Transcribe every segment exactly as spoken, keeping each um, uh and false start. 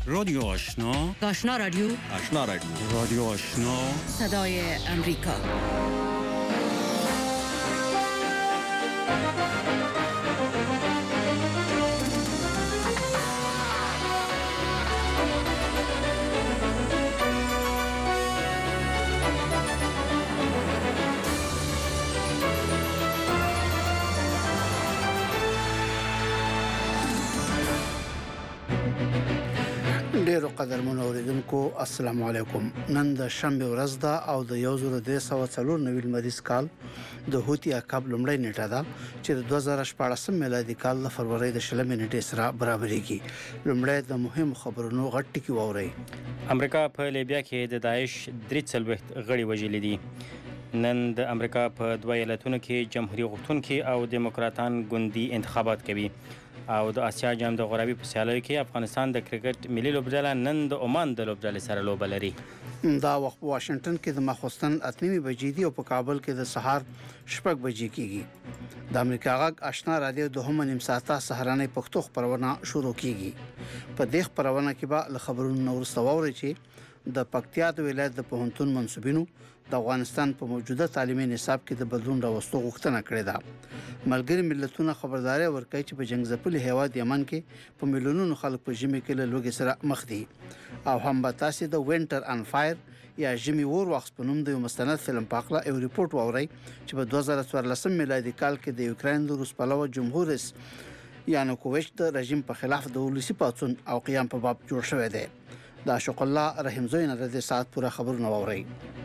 رادیو آشنا، آشنا رادیو، آشنا رادیو، رادیو آشنا، صدای امریکا. ډیرو قدرمنو اوریدونکو السلام علیکم. نن د شنبه ورځ ده او د یو زره درې سوه څلور نوي لمریز کال د هوتی عقب لومړی نیټه ده چې د دوه زره شپاړس میلادي کال د فروری د شلمې نیټې سره برابرېږي. لومړی د مهم خبرونو غټ ټکی واورئ. امریکا په لیبیا کې د داعش درې څلوېښت غړي وژلي دي. نن د امریکا په دوه ایالتونو کې جمهوریت غوښتونکي او دیموکراتان ګوندي انتخابات کوي. او د آسیا جام د غربي په سیالیو کې افغانستان د کرکټ ملي لوبډله نن د عمان د لوبډلې سره لوبه لري. دا وخت په واشنگټن کې د ماخوستن اتنیمي بجې دي او په کابل کې د سهار شپږ بجې کېږي. د امریکا غږ آشنا رادیو دوهمه نیم ساعته سهارنۍ پښتو خبرونه شروع کیږي. په دې خبرونه کې به له خبرونو وروسته واورئ چې د پکتیا د ولایت د پوهنتون منسوبینو د افغانستان په موجوده تعلیمي نصاب کې د بدلون راوستو غوښتنه کړې ده. ملګری ملتونه خبرداري ورکړي چې په جنگ ځپلي هیواد یمن کې په میلیونونو خلک په ژمي کې له لوږې سره مخ دي. او هم به تاسو د وینټر ان فایر یا ژمي اور وخت په نوم د یو مستند فلم په اړه یو ریپورت واورئ چې په دوه زره څوارلس میلادي کال کې د یوکرين د روس پلوه جمهور رئیس یانوکوویچ د رژیم په خلاف د ولسی پاڅون او قیام په باب جوړ شوی دی. دا شوق الله رحیم زوی نه د ساعت پوره خبرونه واورئ.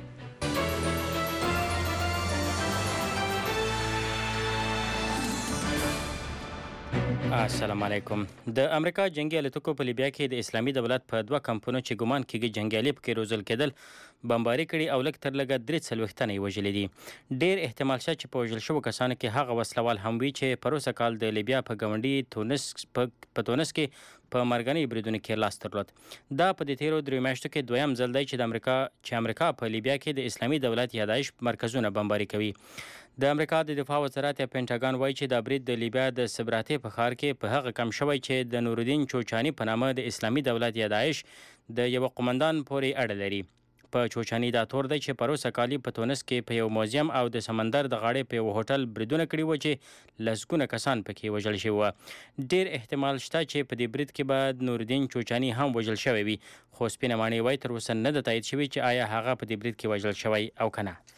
السلام علیکم. د امریکا جنگي الوتکو په لیبیا کې د اسلامي دولت په دوه کمپونو چې ګمان کېږي جنګیالي پکې روزل کېدل بمباري کړي او لږ تر لږه درې څلوېښت تنه یې وژلي دي. ډېر احتمال شته چې په وژل شوو کسانو کې هغه وسلوال هم وي چې پروسه کال د لیبیا په ګاونډي تونس په تونس کې په مرګني بریدونو کې لاس درلود. دا په دې تیرو درې میاشتو کې دویم ځل دی چې د امریکا چې امریکا په لیبیا کې د اسلامي دولت یا داعش مرکزونه بمباري کوي. د امریکا د دفاع وزارت یا پینټاګان وایي چې دا برید د لیبیا د سبراتې په ښار کې په هغه کم شوی چې د نورالدین چوچاني په نامه د اسلامي دولت یا داعش د یو قومندان پورې اړه لري. په چوچاني دا تور دی چې پروسه کالي په تونس کې په یو موزیم او د سمندر د غاړې په یو هوټل بریدونه کړي و چې لسګونه کسان پکې وژل شوي وو. ډېر احتمال شته چې په دې برید کې به نورالدین چوچاني هم وژل شوی وي، خو سپینه ماڼۍ وایي تر اوسه نه ده تایید شوي چې آیا هغه په دې برید کې وژل شوی او که نه.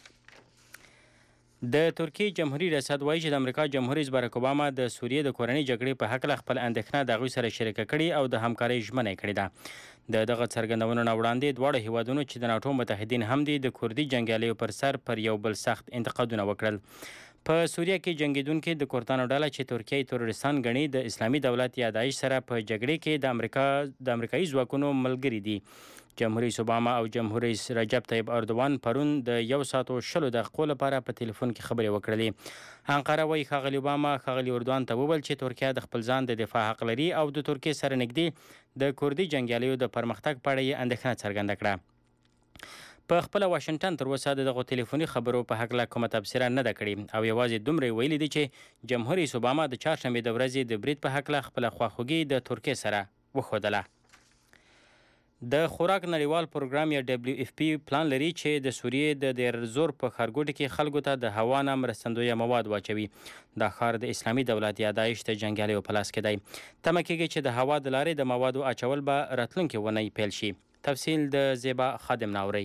د ترکیې جمهوریت ریاست وایي چې د امریکا جمهور رئیس باراک اوباما د سوریې د کورنۍ جګړې په هکله خپل اندېښنه د هغوی سره شریکه کړې او د همکارۍ ژمنه یې کړې ده. د دغه څرګندونو نه وړاندې دواړو هیوادونو چې د ناټو متحدین هم دي د کردي جنګیالیو پر سر پر یو بل سخت انتقادونه وکړل. په سوریه کې جنګیدونکي د کورتانو ډله چې ترکیه تروریستان ګڼي د اسلامي دولت یا داعش سره په جګړې کې د امریکا د امریکایي ځواکونو ملګري دي. جمهور رئیس اوباما او جمهور رئیس رجب طیب اردوان پرون د یو ساعت او شلو دقیقو لپاره په تلیفون کې خبرې وکړلې. انقره وایي ښاغلي اوباما ښاغلي اردوان ته وویل چې ترکیه د خپل ځان د دفاع حق لري او د ترکیې سره نږدې د کردي جنګیالیو د پرمختګ په اړه یې اندېښنه څرګنده کړه. په خپله واشنګټن تر اوسه دغو تلیفوني خبرو په هکله کومه تبصره نه ده کړې او یوازې دومره یې ویلي دي چې جمهور رئیس اوباما د چهارشنبې د ورځې د برید په هکله خپله خواخوږي د ترکیې سره وښودله. د خوراک نړیوال پروګرام یا ډبلیو اف پی پلان لري چې د سوریې د دیر زور په ښارګوټي کې خلکو ته د هوا نه مرستندویه مواد واچوي. دا ښار د اسلامي دولت یا داعش د جنګیالیو په لاس کې دی. تمه کېږي چې د هوا د لارې د موادو اچول به راتلونکې اونۍ پیل شي. تفصیل د زیبا خادم ناوري.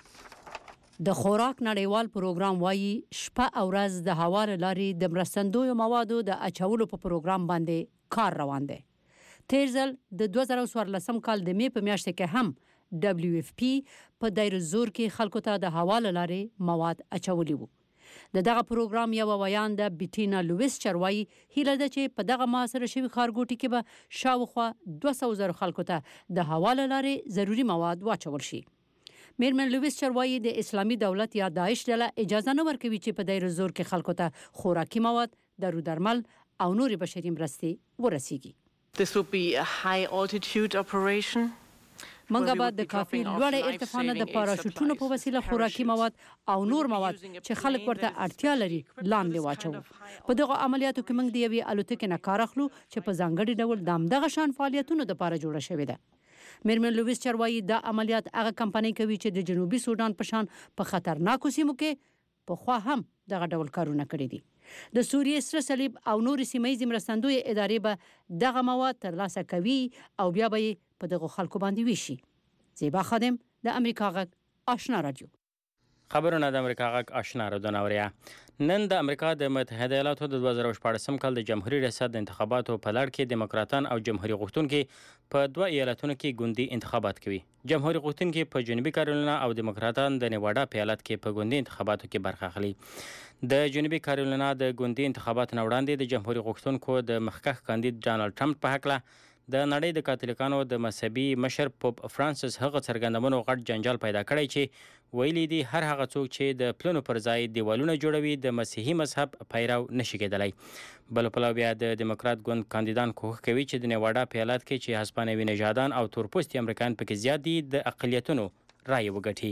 د خوراک نړیوال پروګرام وایي شپه او ورځ د هوا له لارې د مرستندویو موادو د اچولو په پروګرام باندې کار روان دی. تیر ځل د دوه زره څوارلسم کال د مې په میاشت کې هم ډبلیو اف پی په دیر زور کې خلکو ته د هوا له لارې مواد اچولي وو. د دغه پروګرام یوه ویانده بیټینا لویس وایي هیله ده چې په دغه محاصره شوي ښارګوټي کې به شاوخوا دوه سوه زره خلکو ته د هوا له لارې ضروري مواد واچول شي. میرمن لویس وایي د اسلامي دولت یا داعش ډله اجازه نه ورکوي چې په دیر زور کې خلکو ته خوراکي مواد، دارو درمل او نورې بشري مرستې ورسیږي. This will be a high altitude operation. منګه بعد د کافي لوړ ارتفاع نه د پاراشوټونو په وسیله خوراکي مواد او نور مواد چې خلک ورته اړتیا لري لاندې واچوو. په دغه عملیاتو کې موږ د یوې الوتکې نه کار اخلو چې په ځانګړي ډول د همدغه شان فعالیتونو دپاره جوړه شوې ده. میرمن لویس چروایي دا عملیات هغه کمپنۍ کوي چې د جنوبي سودان په شان په خطرناکو سیمو کې په خوا هم دغه ډول کارونه کړي دي. د سوریې سره صلیب او نور سیمایي مرستندوی ادارې به دغه مواد ترلاسه کوي او بیا به په دغه خلکو باندې ویشي. زیبا خادم د امریکا غږ آشنا رادیو. خبرونه د امریکا غږ آشنا رادیو نوریا. نن د امریکا د متحده ایالاتو د دوه زره شپاړسم کال د جمهوریت ریاست د انتخاباتو په لړ کې دیموکراتان او جمهوریت غوښتونکي په دوه ایالتونو کې ګوندي انتخابات کوي. جمهوریت غوښتونکي په جنوبي کارولینا او دیموکراتان د نیواډا په ایالت کې په ګوندي انتخاباتو کې برخه اخلي. د جنوبي کارولینا د ګوندي انتخاباتو نه وړاندې د جمهوریت غوښتونکو د مخکښ کاندید ډانلډ ټرمپ په هکله د نړۍ د کاتولیکانو د مذهبي مشر پوپ فرانسیس هغه څرګندونو غټ جنجال پیدا کړی چې ویلي دي هر هغه څوک چې د پلونو پر ځای دیوالونه جوړوي د مسیحي مذهب پیرو نشي کېدلی. بل پلو بیا د دیموکرات ګوند کاندیدان کوښښ کوي چې د نیواډا په ایالت کې چې هسپانوي نژادان او تورپوستي امریکایان پکې زیات دي د اقلیتونو رایې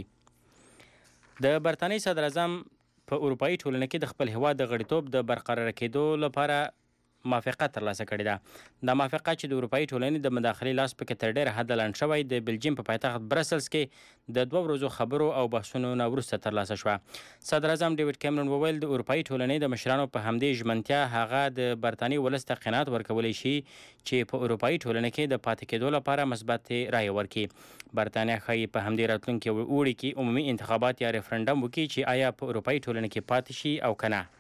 وګټي. د برتانیې صدر اعظم په اروپایي ټولنه کې د خپل هیواد د غړیتوب د برقرار کېدو لپاره موافقه ترلاسه کړې ده. دا موافقه چې د اروپایي ټولنې د مداخلې لاس پکې تر ډېره حده لنډ شوی د بلجیم په پایتخت برسلز کې د دوه ورځو خبرو او بحثونو نه وروسته ترلاسه شوه. صدر اعظم ډیوډ کیمرون وویل د اروپایي ټولنې د مشرانو په همدې ژمنتیا هغه د برتانیې ولس ته قناعت ورکولی شي چې په اروپایي ټولنه کې د پاتې کېدو لپاره مثبت رایې ورکړي. برتانیه ښایي په همدې راتلونکي اوړي کې عمومي انتخابات یا ریفرنډم وکړي چې آیا په اروپایي ټولنه کې پاتې شي او که نه.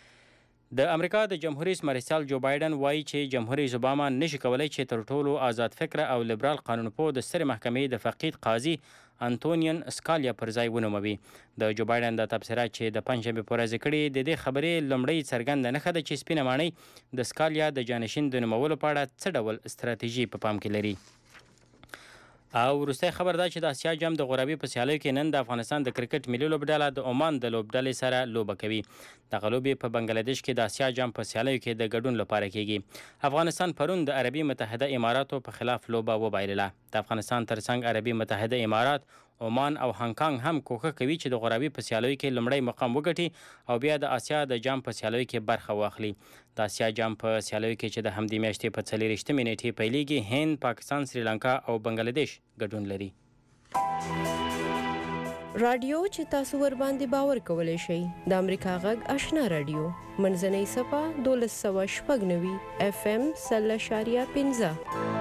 د امریکا د جمهور رئیس مارشال جو بایدن وایي چې جمهور رئیس اوباما نشي کولی چې تر ټولو آزاد فکره او لیبرال قانونپوه د سترې محکمې د فقید قاضي انتونین سکالیا پر ځای ونوموي. د جو بایدن د تبصره چې د پنجشنبې په ورځ کړي د دې خبرې لومړۍ څرګنده نښه ده چې سپینه ماڼۍ د سکالیا د جانشین د نومولو په اړه څه ډول ستراتیژي په پام کې لري. او وروستی خبر دا چې د اسیا جام د غرابي په سیالیو کې نن د افغانستان د کرکټ ملي لوبډله د عمان د لوبډلې سره لوبه کوي. دغه لوبې په بنګلادیش کې د اسیا جام په سیالیو کې د ګډون لپاره کیږي. افغانستان پرون د عربي متحده اماراتو په خلاف لوبه وبایلله. د افغانستان ترڅنګ عربي متحده امارات، عمان او هانګ کانګ هم کوښښ کوي چې د غرابي په سیالیو کې لومړی مقام وګټي او بیا د اسیا د جام په سیالیو کې برخه واخلي. د اسیا جام په سیالیو کې چې د همدې میاشتې په څلېرویشتمې نیټې پیلیږي هند، پاکستان، سریلانکا او بنګلادیش ګډون لري. رادیو چې تاسو ور باندې باور کولی شئ د امریکا غږ آشنا رادیو منځنۍ صفه دولس سوه شپږ نوي اف ام سل اشاریه پنځه.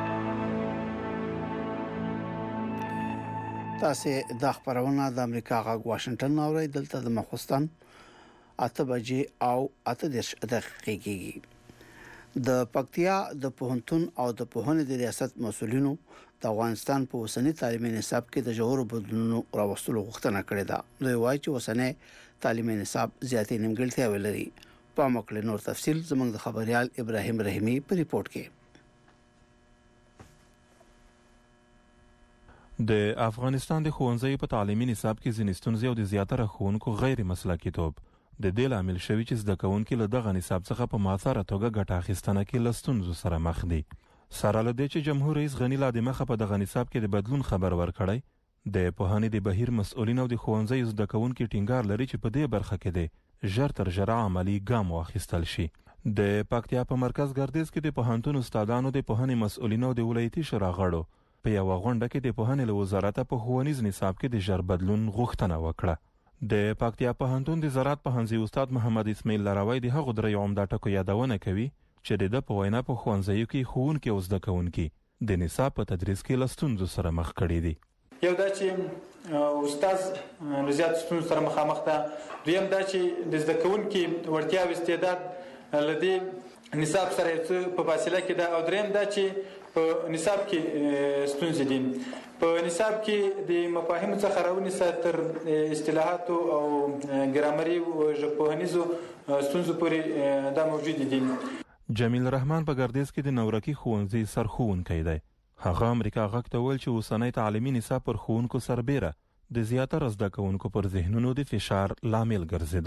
تاسو د خبرونه د امریکا غږ واشنگټن اورئ. دلته د مخستان اته بجې او اته دقیقې کېږي. د پکتیا د پوهنتون او د پوهنې د ریاست مسؤلینو د افغانستان په اوسنی تعلیمي نصاب کې د جوړو بدلونونو راوستلو غوښتنه کړې ده. دوی وایي چې اوسنی تعلیمي نصاب زیاتې نیمګړتیاوې لري. په مکلې نور تفصیل زموږ د خبريال ابراهیم رحیمی په ریپورت کې. د افغانستان د ښوونځیو په تعلیمي نصاب کې ځینې ستونزې او د زیاتره ښوونکو غیر مسلکیتوب د دې لامل شوي چې زده کوونکي له دغه نصاب څخه په مؤثره توګه ګټه اخیستنه کې له ستونزو سره مخ دي. سره له دې چې جمهور رئیس غني لا د مخه په دغه نصاب کې د بدلون خبر ورکړی، د پوهنې د بهیر مسؤلین او د ښوونځیو زده کوونکي ټینګار لري چې په دې برخه کې د ژر تر ژره عملي ګام واخیستل شي. د پکتیا په مرکز ګردیز کې د پوهنتون استادانو د پوهنې مسؤلینو او د ولایتي شورا غړو په یو غونډه کې د پوهنې له وزارت په ښوونیز نصاب کې د ژر بدلون غوښتنه وکړه. د پکتیا پوهنتون د زراعت پوهنځي استاد محمد اسماعیل لاروی د هغو درې عمده ټکو یادونه کوي چې د ده په وینا په ښوونځیو کې ښوونکي او زده کوونکي د نصاب په تدریس کې له ستونزو سره مخ کړي دي. یو دا چې استاد له زیاتو ستونزو سره مخامخ ده. دویم دا چې د زده کوونکي وړتیا او استعداد له دې نصاب سره یو څه په فاصله کې ده. او دریم دا چې په نصاب کې ستونزې دي. په نصاب کې د مفاهیمو څخه راونیسه تر اصطلاحاتو او ګرامري او ژبپوهنیزو ستونزو پورې دا موجود دي. جمیل رحمان په ګردیز کې د نورکي ښوونځي سرښوونکی دی. هغه امریکا غږ ته ویل چې اوسنی تعلیمي نصاب پر ښوونکو سربیره د زیاتره زده کوونکو پر ذهنونو د فشار لامل ګرځېدلی.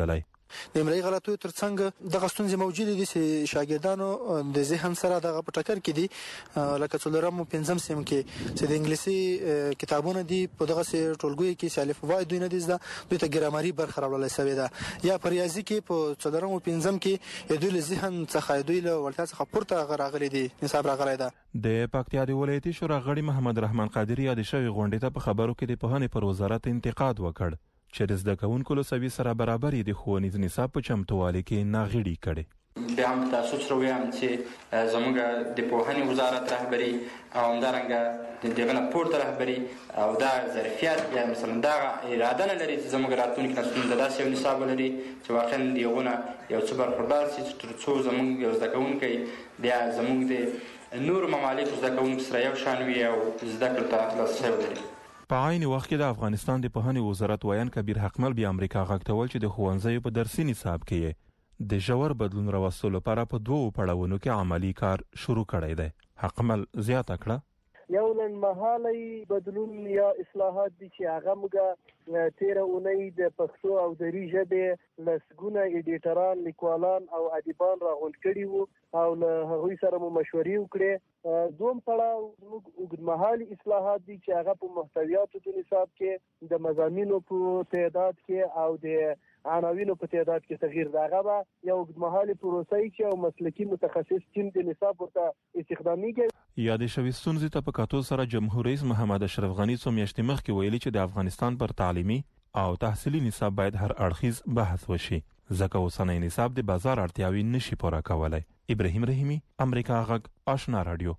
د املایي غلطیو ترڅنګ دغه ستونزې موجودې دي چې شاګردانو د ذهن سره دغه په ټکر کې دي لکه څلورم او پنځم سیم کې چې د انګلیسي کتابونه دي په دغه ټولګي کې چې الف وای دوی نه دي زده دوی ته ګرامري برخه راوړل شوې ده یا په ریاضي کې په څلورم او پنځم کې دوی له ذهن څخه دوی له وړتیا څخه پورته راغلي دي نصاب راغلی ده. د پکتیا د ولایتي شورا غړي محمد رحمان قادری یاد شوی غونډې ته په خبرو کې د پوهنې پر وزارت انتقاد وکړ چې د زده کوونکو له سوي سره برابرې د ښوونیز نصاب په چمتووالي کې ناغېړي کړي. بیا هم تاسو سره وایم چې زموږ د پوهنې وزارت رهبري او همدارنګه د دغه نه پورته رهبري او دا ظرفیت یا مثلا دا اراده نه لري چې زموږ راتلونکي نسلونه د داسې یو نصاب ولري چې واقعا د هغو نه یو څه برخوردار شي تر څو زموږ یو زده کوونکی بیا زموږ د نورو ممالکو زده کوونکو سره یو شان وي او زده کړو ته لاسرسی ولري. په عین وخت کې د افغانستان د پوهنې وزارت وایان کبیر حقمل بیا امریکا غږ ته وویل چې د ښوونځیو په درسي نصاب کې د ژور بدلون راوستلو لپاره په دوو پړاوونو کې عملی کار شروع کړی دی. حقمل زیاته کړه یو لنډمهالی بدلون یا اصلاحات دي چې هغه موږ تیره اونۍ د پښتو او دري ژبې لسګونه ایډیټران لیکوالان او ادیبان راغونډ کړي وو او له هغوی سره مو مشورې وکړې. دوم پړاو زموږ اوږدمهالي اصلاحات دي چې هغه په محتویاتو د نصاب کې د مضامینو په تعداد کې او د عناوینو په تعداد کې تغییر راغی. به یو اوږدمهالي پروسه چې او مسلکي متخصص ټیم د نصاب ورته استخدامیږي. یادې شوې ستونزې ته په کتو سره جمهور رئیس محمد اشرف غني څو میاشتې مخکې ویلي چې د افغانستان پر تعلیمي او تحصیلي نصاب باید هر اړخیز بحث وشي ځکه اوسنی نصاب د بازار اړتیاوې نشي پوره کولی. ابراهیم رحیمي، امریکا غږ، آشنا رادیو.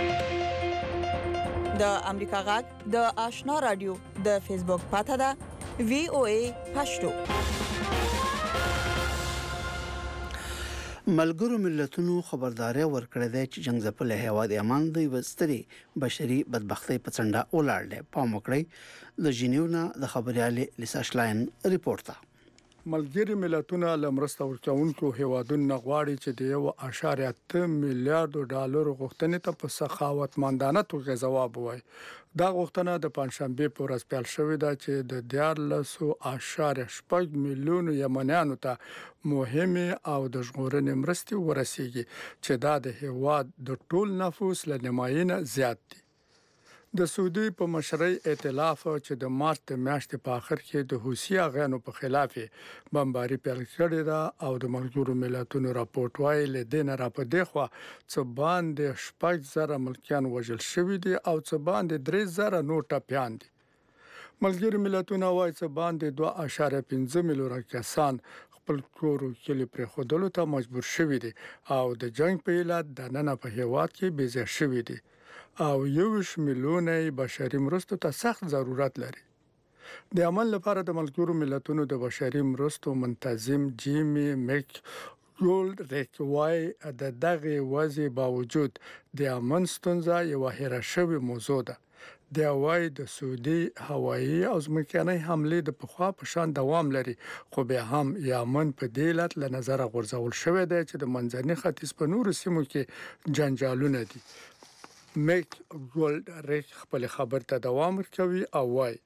د امریکا غږ د آشنا رادیو د فیسبوک پاته ده وی او ای پښتو. ملګرو ملتونو خبرداري ورکړې ده چې جنگ ځپلي هیواد یمن د وستري بشري بدبختۍ په څنډه ولاړ دی. پام وکړئ د جنیو نه د خبريالې لیسا شلاین ریپورت ده. ملګري ملتونه لمرسته ورکوونکو هیوادونو غواړي چې د یو اشاریه اته میلیارډ ډالر غوښتنې ته په سخاوتمندانه توګه ځواب وایي. دا غوښتنه د پنځشنبه په ورځ پیل شوې ده چې د دیارلسو اشاریه شپږ میلیون یمنیانو ته مهمه او د ژغورنې مرستې ورسیږي چې دا د هیواد د ټول نفوس له نیمایي زیات دي. د سعودي په مشرۍ ائتلاف چې د مارچ د میاشتې په اخر کې د حوثي اغیانو په خلاف بمباري پیل کړې ده او د ملګرو ملتونو راپورټ وايي له دې را په دغه څه باندې شپږ زره ملکیان وژل شوي دي او څه باندې درې زره نور ټپیان دي. ملګري ملتونه وايي څه باندې دوه اعشاریه پنځه میلیونه کسان خپل کور کلی پرې خودلو ته مجبور شوي دي او د جنگ په علت د نن په هیواد کې بېځای شوي دي او یوش میلیونه بشري مرستو ته سخت ضرورت لري. د عمل لپاره د ملګرو ملتونو د بشري مرستو منتظم جیمی میک ګولډ ریکوای د دغه وضع باوجود د امن ستونزه یو هېره شوې موضوع ده. د وايي د سعودي هوایي او ځمکنۍ حملې د پخوا په شان دوام لري خو به هم یمن په دې لټ له نظر غورځول شوې ده چې د منځني ختیځ په نورو سیمو کې جنجالونه دي. میک ګولډ ریک خپل خبر ته دوام ورکوي او وايي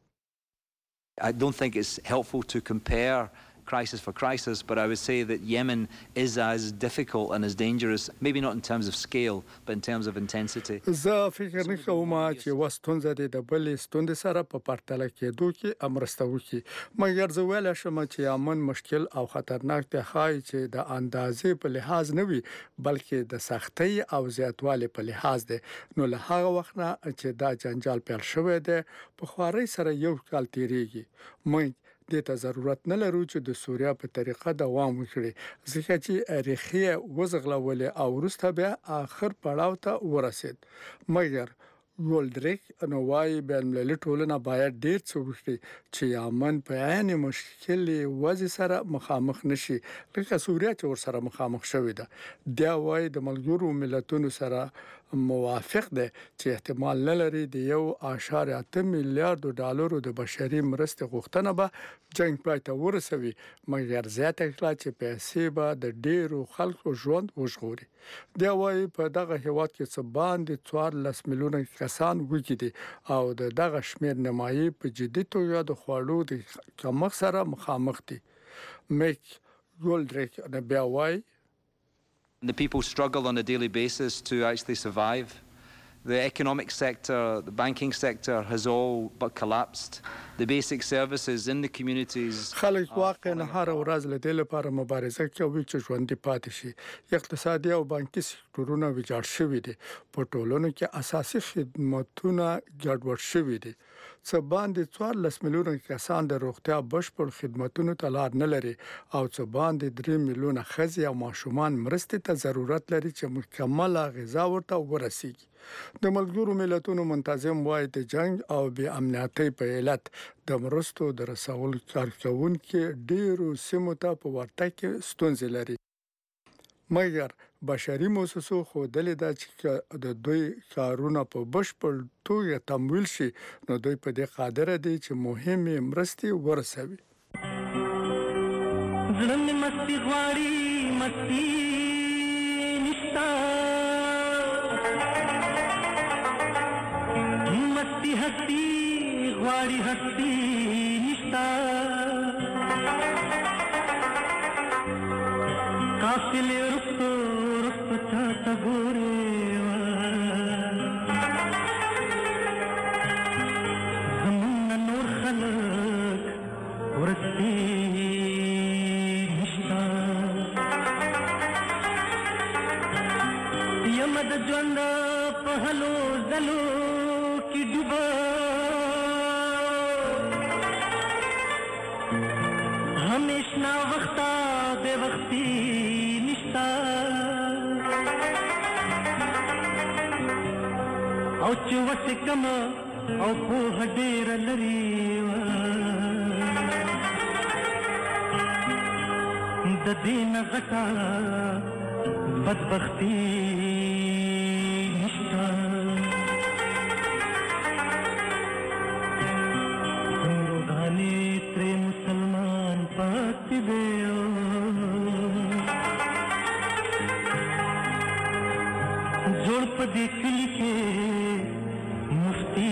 I don't think it's helpful to compare crisis for crisis, but I would say that Yemen is as difficult and as dangerous, maybe not in terms of scale, but in terms of intensity. زه فکر نه کوم چې وستونزه د بلې ستوندې سره په پرتله کېدو کې امرسته وکړي. مګر زه ویل شم چې یمن مشکل او خطرناک دی خای چې د اندازې په لحاظ نه وي بلکې د سختۍ او زیاتوالي په لحاظ دی. نو له هغه وخت نه چې دا جنجال پیل شوی دی په خواري سره یو کال تیریږي. مې د ته ضرورت نه لرو چې د سوریا په طریقه دوام وکړي ځکه چې ریخي وزغلول او وروسته بیا اخر پړاو ته ورسید. مګر ګولډریک نو وايي بین المللي ټولنه باید ډیر څه وکړي چې یمن په عین مشکل وضع سره مخامخ نشي لکه سوریا چې ور سره مخامخ شوې ده. دا وايي د ملګرو ملتونو سره موافق ده چې احتمال نه لري د یو اشاریه اته میلیارډ ډالرو د بشري مرستې غوښتنه به جنگ پای ته ورسوي مګر زیاته کړه چې پیسې به د ډیرو خلکو ژوند وژغوري. دا وايي په دغه هیواد کې څه باندې څوارلس میلیونه کسان وګړي او د دغه شمیر نمایي په جدي توګه د خوړو د کمښت سره مخامخ دي. میک ګولډریک نه بیا وایي The people struggle on a daily basis to actually survive. The economic sector, the banking sector has all but collapsed. The basic services in the communities. خلک واقعا هر ورځ له دې لپاره مبارزه کوي چې ژوندي پاتې شي. اقتصادي او بانکي سکتورونه ویجاړ شوي دي. په ټولنو کې اساسي خدماتونه ګډوډ شوي دي. څه باندې څوارلس میلیونه کسان د روغتیا بشپړ خدماتونو ته لار نه لري او څه باندې درې میلیونه ښځې او ماشومان مرستې ته ضرورت لري چې مکمله غذا ورته ورسیږي. د ملګرو ملتونو منتظم وایي د جنگ او بې امنیتۍ په علت د مرستو د رسولو کارکوونکي ډیرو سیمو ته په ورتګ کې ستونزې لري. مګر بشري موسسو ښودلې ده چې د دوی کارونه په بشپړ توګه تمویل شي نو دوی په دې قادر دي چې مهمې مرستې ورسوي. زړه مې مستی غواړي مستی نشته مستی هستی غواړي هستی نشته قافلې رستو رستو چاته ګورې زمونږ نور خلک ورستی نشته یم د ژوند په هلو ځلو کې ډوبه همیشنا وخته بې وختي نشته او چې وسې کمه او پوهه ډېره لري د دې نه غټه بدبختي نشته څنګهګانې ترې مسلمان پاتې دی جوړ په دې کلي کې مفتي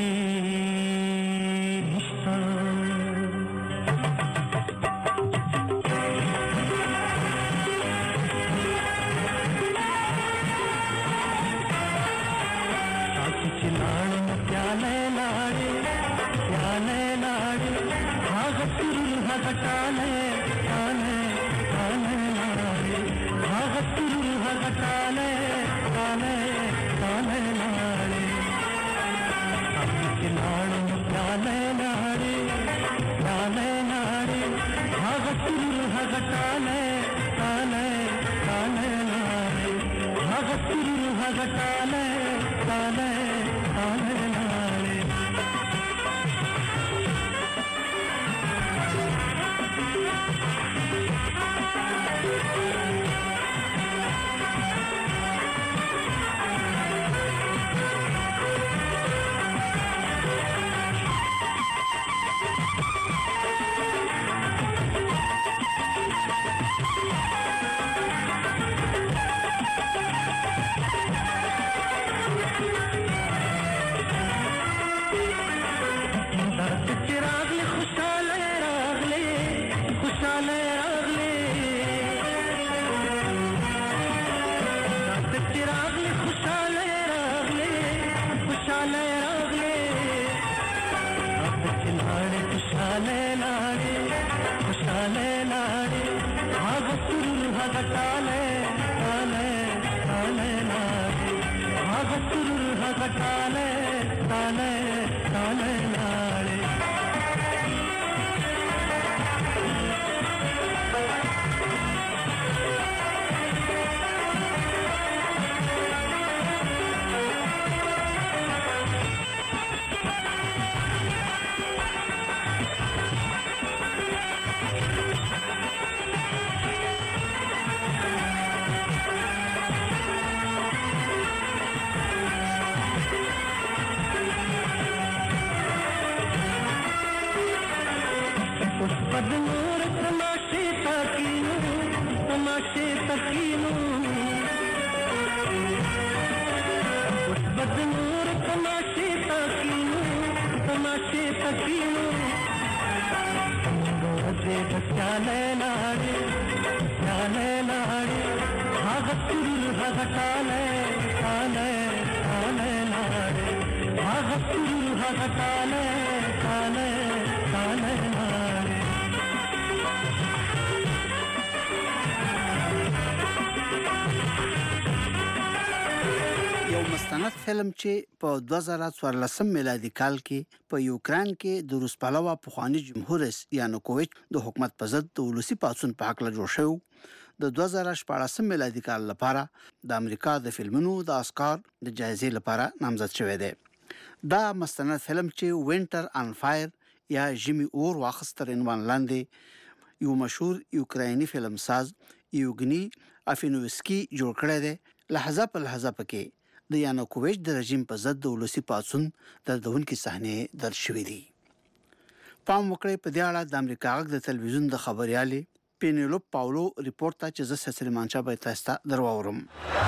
نشته چې لاړم پیاله لاړې پیاله لاړې هغه سرور هغه ټاله ټاله ټاله لاړې هغه سرور هغه ټاله ټاله ټاله لاړې چې لاړم پیاله لاړې پیاله لاړې هغه سرور هغه ټاله ټاله ټاله لاړې هغه سرور هغه ټاله ټاله ताले लाड़े भागत सुरुल भगताले ताले ताले लाड़े भागत सुरुल भगताले ताले ताले लाड़े یو مستند فلم چې په دوه زره څوارلسم میلادي کال کې په یوکران کې د روس پلوه پخوانی جمهور رئیس یانوکوویچ د حکومت په ضد د ولسی پاڅون په حق له جوړ شو د دوه زره شپاړسم میلادي کال لپاره د امریکا د فلمونو د اسکار د جایزې لپاره نامزد شوی دی. دا مستند فلم چې وینټر آن فایر یا ژمي اور واخستر عنوان لاندې یو مشهور یوکرایني فلم ساز یوګنی افینووسکي جوړ کړی دی. لحظه په لحظه پکې د یانوکوویچ د رژیم په ضد د ولسی پاڅون دردونکې صحنې درج شوې دي. پام وکړئ په دې اړه د امریکا غږ د تلویزیون د خبريالې پینیلوپ پاولو ریپورت ته چې زه سلیمان شاه به تاسو ته درواورم.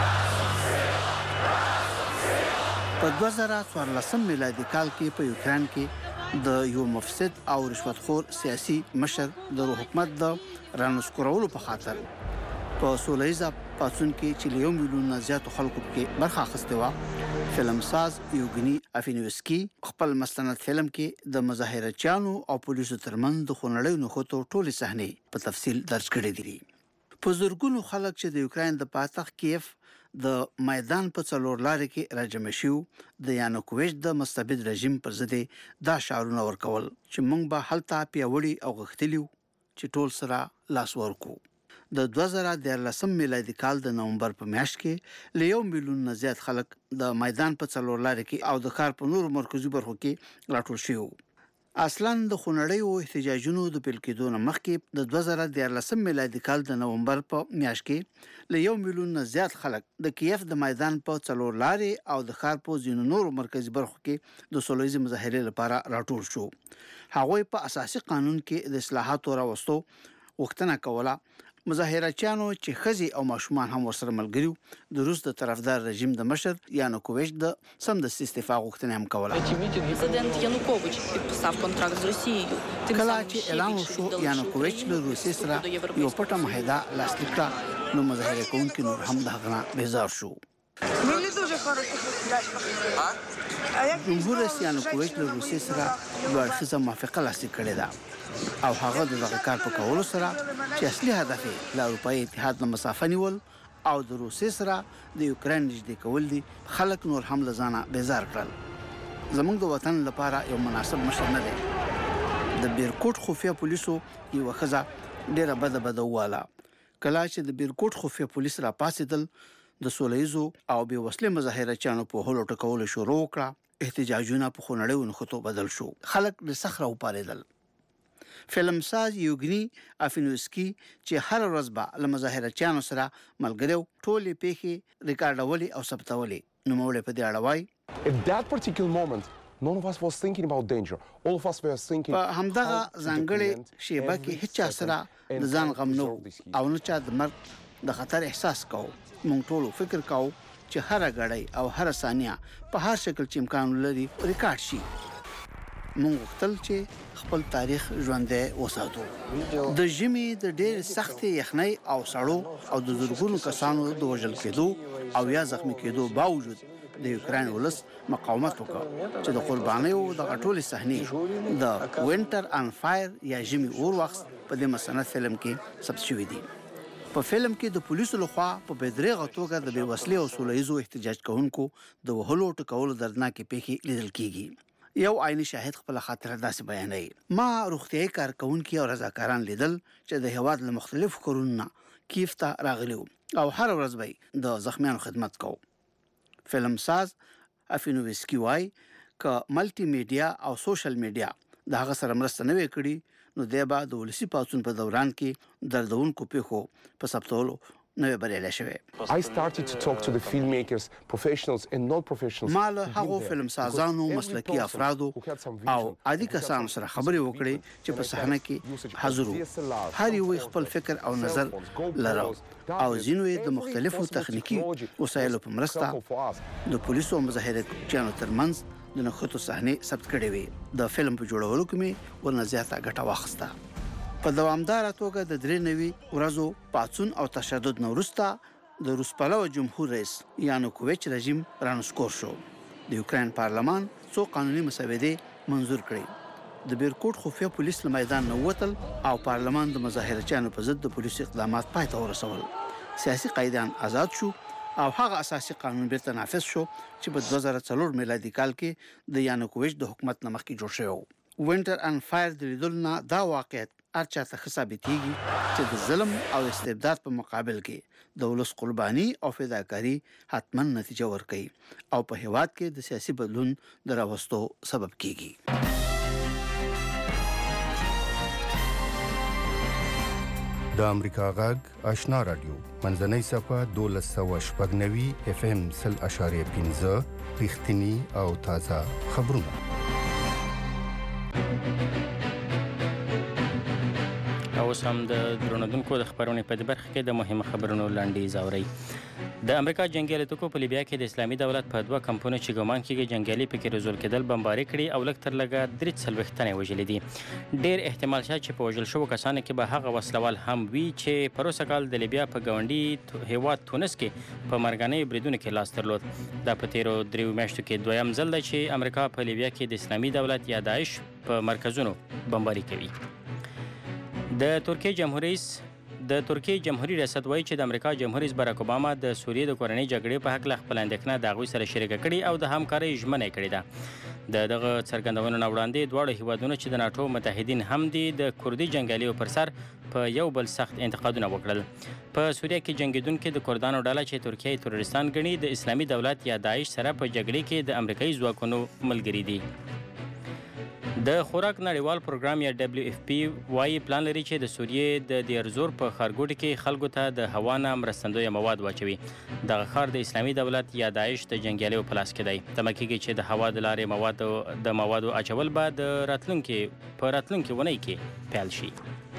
په دوه زره څوارلسم میلادي کال کې په یوکران کې د یو مفسد او رشوتخور سیاسي مشر د حکومت د رانسکورولو په خاطر په سولهیزه پاڅون کې چې یو میلیون زیات خلکو کې برخه اخیسته و فلمساز یوګنی افینووسکي خپل مستند فلم کې د مظاهرچیانو او پولیسو ترمنځ د خونړیو نښتو ټولې صحنې په تفصیل درج کړې دي. په زرګونو خلک چې د یوکرين د پاتخ کیف د میدان په څلور لارې کې راجمع شو د یانوکوویچ د مستبد رژیم پر ضد دا شعارونه ورکول چې موږ به هلته پیوړی او غختلیو چې ټول سره لاس ورکو. د دوه زره دیارلسم میلادي کال د نومبر په میاشت کې له یو میلیون نه زیات خلک د میدان په څلور لارې کې او د ښار په نورو مرکزي برخو کې راټول شوي. اصلاً د خونړیو احتجاجونو د پیل کېدو نه مخکې د دوه زره دیارلسم میلادي کال د نومبر په میاشت کې له یو میلیون نه زیات خلک د کیف د میدان په څلور لارې او د ښار په ځینو نورو مرکزي برخو کې د سولهییزې مظاهرې لپاره راټول شو. هغوی په اساسي قانون کې د اصلاحاتو راوستو غوښتنه کوله. مظاهرچیانو چې خزي او ماشومان هم ورسره ملګریو د روس د طرفدار رژیم د مشر یانوکوویچ د سمدستي استعفا غوښتنه هم کوله. Президент Янукович підписав контракт з Росією. کله چې اعلان وشو یانوکوویچ له روسیې سره یو پټه معاهده لاسلیک کړه نو مظاهره کوونکي نور هم د هغه نه بیزار شو. جمهور رئیس یانوکوویچ له روسیې سره یو اړخیزه موافقه لاسلیک کړې ده او هغه د دغه کار په کولو سره چې اصلي هدف یې له اروپایي اتحاد نه مسافه نیول او د روسیې سره د یوکرين نږدې کول دي خلک نور هم له ځانه بیزار کړل. زموږ د وطن لپاره یو مناسب مشر نه دی. د بیرکوټ خفیه پولیسو یو ښځه ډیره بده بده واله کله چې د بیرکوټ خفیه پولیس را پاسېدل د سولهییزو او بې وسلې مظاهرچیانو په هلو ټکولو شروع وکړه. احتجاجونه په خونړیو نښتو بدل شو. خلک د سخت راوپارېدل. فلمساز یوګنی افینووسکي چې هر ورځ به له مظاهرچیانو سره ملګری ټولې پیښې ریکارډولې او ثبتولې. نوموړی په دې اړه وایي At that particular moment, none of us was thinking about danger. All of us were thinking په همدغه ځانګړې شیبه کې هیڅ چا سره د ځان غم نه او نه چا د مرګ د خطر احساس کوو. موږ ټول فکر کوو چې هر غړی او هر ثانیه په هر شکل چې امکان لري ریکارډ شي. موږ غوښتل چې خپل تاریخ ژوندی وساتو. د ژمي د ډېر سختې یخنۍ او سړو او د زرګونو کسانو د وژل کېدو او یا زخمی کېدو باوجود د یوکرين ولس مقاومت وکړ چې د قربانیو د غټولې صحنې د وینټر آن فایر یا ژمي اور وخت په دې مستند فلم کې ثبت شوی دی. په فلم کې د پولیسو لخوا په بېدریغه توګه د بې وسلې او سولهییزو احتجاج کوونکو د وهلو ټکولو دردناکې پیښې لیدل کیږي. یو عیني شاهد خپل خاطره داسې بیانوي. ما روغتیايي کارکونکي او رضاکاران لیدل چې د هیواد له مختلفو کورونو کیف ته راغلي او هر ورځ به د زخمیانو خدمت کوو. فلم ساز افینووسکي وایي که ملټي میډیا او سوشل میډیا د هغه سره مرسته نه وي کړې نو دی به د ولسي پاڅون په دوران کې دردونکو پیښو په ثبتولو نه بریالی شوی. I started to talk to the filmmakers, professionals and non-professionals. ما له هغو فلم سازانو مسلکي افرادو او عادي کسانو سره خبرې وکړې چې په صحنه کې حاضر وو. هر یو خپل فکر او نظر لره او ځینو یې د مختلفو تخنیکی وسایلو په مرسته د پولیسو او مظاهرچیانو ترمنځ د نښتو صحنې ثبت کړې وې. د فلم په جوړولو کې مې ورنه زیاته ګټه واخیسته. په دوامدار توګه د درې نوي ورځو پاڅون او تشدد نورستا د روس پلو جمهور رئیس یانوکوویچ رژیم رانسکور شو. د یوکرين پارلمان څو قانوني مسودې منزور کړې. د بیرکوټ خفیه پولیس له میدان نه وتل او پارلمان د مظاهرچیانو په ضد د پولیسو اقدامات پای ته ورسول. سیاسي قیدیان آزاد شو او هغه اساسي قانون بیرته نافذ شو چې په دوه زره څلور میلادي کال کې د یانوکوویچ د حکومت نه مخکې جوړ شوی و. وینټر ان فایر د لیدلنا دا واقعیت ارچا ته ثابتېږي چې د ظلم او استبداد په مقابل کې د ولس قرباني او فداکاری حتمن نتیجه ورکړي او په هیواد کې د سیاسي بدلون دراوستو سبب کیږي. د امریکا غږ آشنا رادیو منځنۍ صفه دولس سوه شپږ نوي اف ام سل اشاریه پنځه رښتینی او تازه خبرونه. اوس هم د درونودونکو د خبرونې په برخه کې د مهمه خبرونو لاندې زاوري. د امریکا جنگي الوتکو په لیبیا کې د اسلامي دولت په دوه کمپونو چې ګومان کېږي جنگیالي پکې رزول کېدل بمباري کړي او لږ تر لږه درې څلوېښت تنې وژلي دي. ډېر احتمال شته چې په وژل شوو کسانو کې به هغه وسلوال هم وي چې پروسه کال د لیبیا په ګاونډي هیواد تونس کې په مرګانیو بریدونو کې لاس درلود. دا په تیرو دریو میاشتو کې دویم ځل دی چې امریکا په لیبیا کې د اسلامي دولت یا داعش په مرکزونو بمباري کوي. د ترکیه جمهوریت رئیس د ترکیه جمهوریت ریاست وایي چې د امریکا جمهور رئیس باراک اوباما د سوریې د کورنۍ جګړې په حق له خپل اندېښنه د هغوی سره شریکه کړې او د همکارۍ ژمنه یې کړې ده. د دغه څرګندونو نه وړاندې دواړو هیوادونو چې د ناټو متحدین هم دي د کردي جنګیالیو پر سر په یو بل سخت انتقادونه وکړل. په سوریه کې جنګیدونکو د کردانو ډله چې ترکیه تروریستان ګڼي د اسلامي دولت یا داعش سره په جګړې کې د امریکایي ځواکونو ملګري دي. د خوراک نړیوال پروګرام یا دبلیو اف پی وايي پلان لري چې د سوریې د دیرزور په ښارګوټي کې خلکو ته د هوا نه مرستندویه مواد واچوي. دغه ښار د اسلامي دولت یا داعش د جنګیالیو په لاس کې دی. تمه کېږي چې د هوا د لارې مواد د موادو اچول به د راتلونکي په راتلونکي اونۍ کې پیل شي.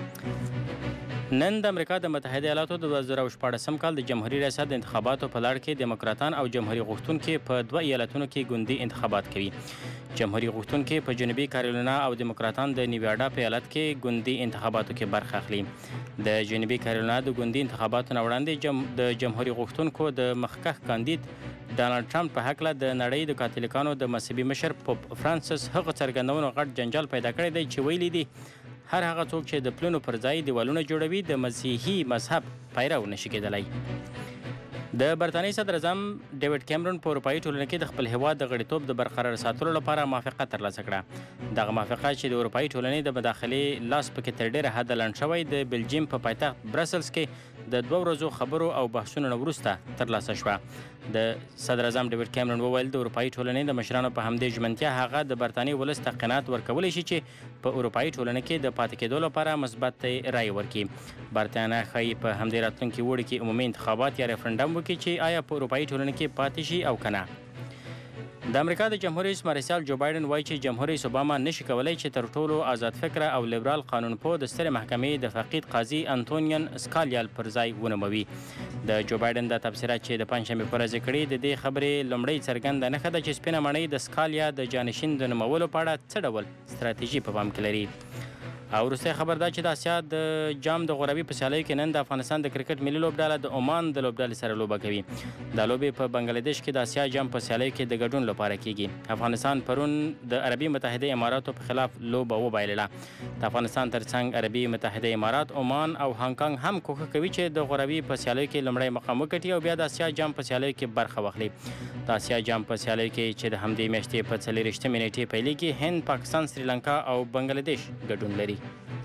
نن د امریکا د متحده ایالاتو د دوه زره شپاړسم کال د جمهوریت ریاست د انتخاباتو په لړ کې دیموکراتان او جمهوریت غوښتونکي په دوه ایالتونو کې ګوندي انتخابات کوي. جمهوریت غوښتونکي په جنوبي کارولینا او دیموکراتان د نیواډا په ایالت کې ګوندي انتخاباتو کې برخه اخلي. د جنوبي کارولینا د ګوندي انتخاباتو نه وړاندې جم د جمهوریت غوښتونکو د مخکښ کاندید ډانلډ ټرمپ په هکله د نړۍ د کاتولیکانو د مذهبي مشر پوپ فرانسس هغه څرګندونو غټ جنجال پیدا کړی دی چې ویلي دي هر هغه څوک چې د پلونو پر ځای دیوالونه جوړوي د مسیحي مذهب پیرو نشي کېدلی. د برتانیې صدر اعظم ډیوډ کیمرون په اروپایي ټولنه کې د خپل هیواد د غړیتوب د برقرار ساتلو لپاره موافقه ترلاسه کړه. دغه موافقه چې د اروپایي ټولنې د مداخلې لاس پکې تر ډېره حده لنډ شوی د بلجیم په پایتخت برسلز کې د دوه ورځو خبرو او بحثونو نه وروسته ترلاسه شوه. د صدر اعظم ډیوډ کیمرون وویل د اروپایي ټولنې د مشرانو په همدې ژمنتیا هغه د برتانیې ولس ته قناعت ورکولی شي چې په اروپایي ټولنه کې د پاتې کېدو لپاره مثبت رایې ورکړي. برتانیه ښایي په همدې راتلونکي اوړي کې عمومي انتخابات یا ریفرنډم وکړي چې آیا په اروپایي ټولنه کې پاتې شي او که نه. د امریکا د جمهور رئیس مارشال جو بایدن وایي چې جمهور رئیس اوباما نشي کولی چې تر ټولو آزاد فکره او لیبرال قانونپوه د سترې محکمې د فقید قاضي انتونین سکالیال پر ځای ونوموي. د جو بایدن د تبصره چې د پنجشنبې په ورځ کړي د دې خبرې لومړۍ څرګنده نښه ده چې سپینه ماڼۍ د سکالیا د جانشین د نومولو په اړه څه ډول ستراتیژي په پام کې لري. او وروستی خبر دا چې د اسیا د جام د غوربي په سیالیو کې نن د افغانستان د کرکټ ملي لوبډاله د عمان د لوبډالې سره لوبه کوي. دا لوبې په بنګلادیش کې د اسیا جام په سیالیو کې د ګډون لپاره کیږي. افغانستان پرون د عربي متحده اماراتو په خلاف لوبه وبایلله. د افغانستان ترڅنګ عربي متحده امارات، عمان او هانګ کانګ هم کوښښ کوي چې د غوربي په سیالیو کې لومړی مقام وګټي او بیا د اسیا جام په سیالیو کې برخه واخلي. د اسیا جام په سیالیو کې چې د همدې میاشتې په څلېرویشتمې نیټې پیلېږي هند، پاکستان، سریلانکا او بنګلادیش ګډون لري.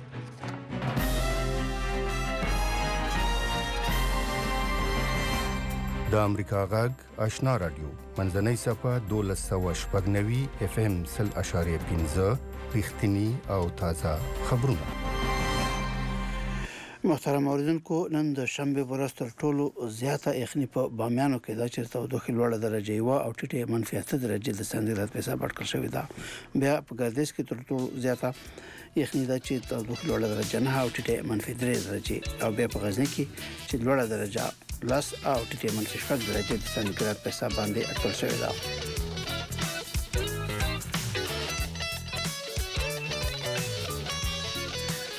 د امریکا غږ آشنا رادیو منځنۍ صفه دولس سوه شپږ نوي اف ام سل اشاریه پنځه رښتینی او تازه خبرونه. محترم اوریدونکو، نن د شنبه ورځ تر ټولو زیاته یخني په بامیانو کې ده چې تودوخه لوړه درجه یو او ټیټه منفي اته درجه د سانتیګراد په حساب اټکل شوې ده. بیا په ګردیز کې تر ټولو زیاته یخني ده چې تودوخه لوړه درجه نه او ټیټه منفي درې درجه، او بیا په غزنی کې چې لوړه درجه لاس او ټیټه منفي شپږ درجه د سانتیګراد په حساب باندې اټکل شوې ده.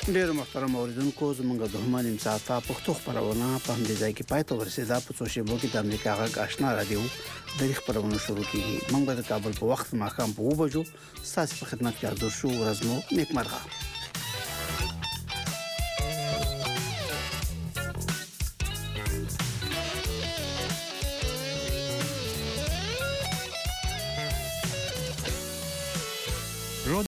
ډېر محترم اوریدونکو زموږ د همانیم ساعته پښتو خبرونه په همدې ځای کې پای ته ورسېده. په څو شیبو کې د امریکا غږ آشنا رادیو د خبرونه شروع کیږي. موږ به د کابل په وخت ماښام په اوه بجو ستاسو په خدمت کې حاضر شو. ورځ مو نیکمرغه.